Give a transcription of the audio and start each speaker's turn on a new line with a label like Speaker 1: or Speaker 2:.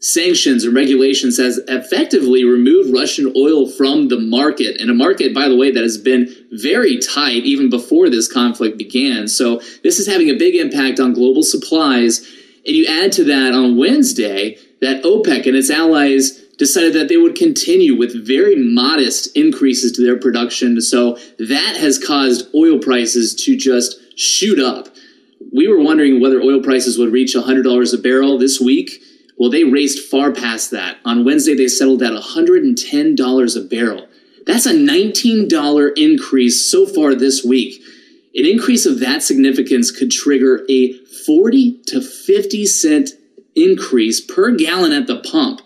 Speaker 1: sanctions and regulations has effectively removed Russian oil from the market, and a market, by the way, that has been very tight even before this conflict began. So this is having a big impact on global supplies. And you add to that on Wednesday that OPEC and its allies decided that they would continue with very modest increases to their production. So that has caused oil prices to just shoot up. We were wondering whether oil prices would reach $100 a barrel this week. Well, they raced far past that. On Wednesday, they settled at $110 a barrel. That's a $19 increase so far this week. An increase of that significance could trigger a 40 to 50 cent increase per gallon at the pump.